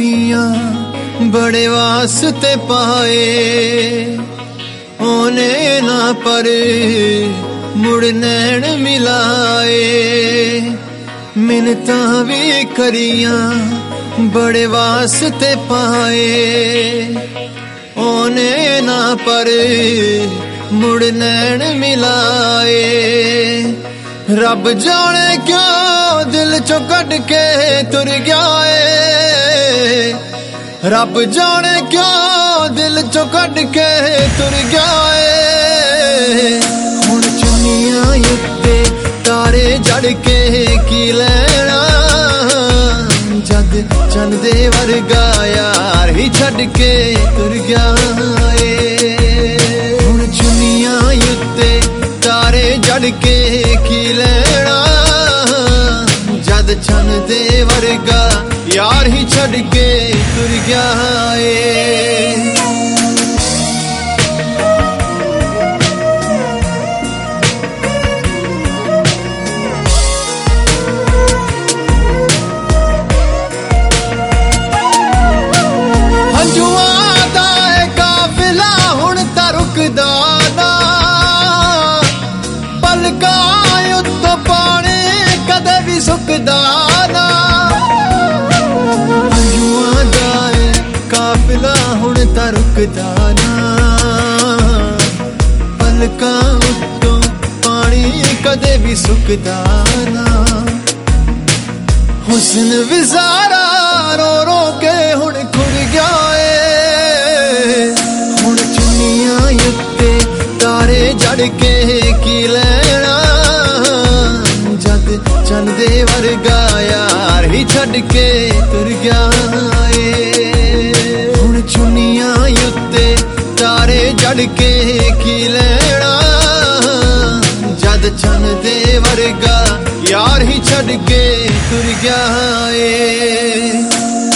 करियां बड़े वास्ते पाए ओने ना पर मुड़ नैन मिलाए। मिन्नतां भी करियां बड़े वास्ते पाए ओने ना पर मुड़ नैन मिलाए। रब जाने क्यों दिल चों कट के तुर गया है, रब जाने क्यों दिल चों कट के तुर गया है। हुण चुन्नियां उत्ते तारे जड़ के की लैना, जद चंद दे वर्गा यार ही छड़ के तुर गया है। हुण चुन्नियां उत्ते तारे जड़ के की लैना, जद चन दे वर्गा यार ही छड़ के तुर गया है। हंजुआं दा है काफिला हुण तां रुकदा ना, पलकां उत्तों पानी कदे भी सुकदा ना। हंजुआं दा है काफिला हुण तां रुकदा ना, पलकां उत्तों पानी कदे भी सुकदा ना। हुस्न विसारा रो रो के हुण खुर गया है। हुण चुन्नियां उत्ते तारे जड़ के की लैना, जद चन दे वर्गा यार ही छड़ के तुर गया है। हुण चुन्नियां उत्ते तारे जड़ के की लैना, जद चन दे वर्गा यार ही छड़ के तुर गया है।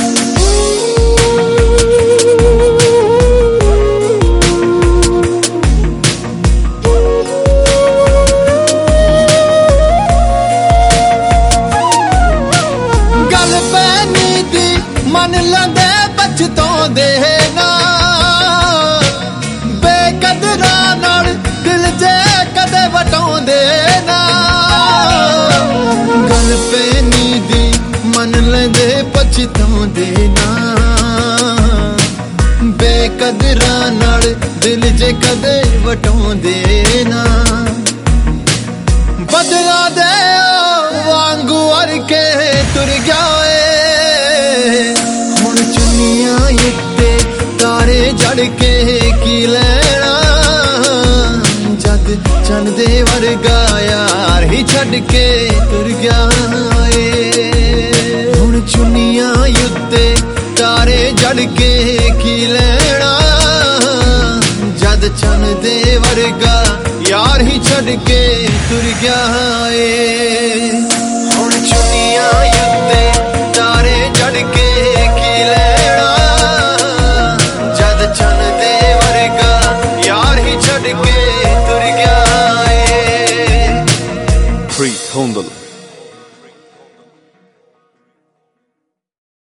मन लंदे बचतों दे ना, बेकदरा नाल दिल जे कदे वटाउंदे ना। गल पैनी दी मन लंदे बचतों दे ना, बेकदरा नाल दिल जे कदे वटाउंदे ना। बदला दे वांगू अर के तुर गया है। चुन्नियां उत्ते तारे जड़ के की लैना, जद चन दे वर्गा यार ही छड़ के तुर गया है। हुण चुन्नियां उत्ते तारे जड़ के की लैना, जद चन दे वर्गा यार ही छड़ के तुर गया है। हुण चुन्नियां उत्ते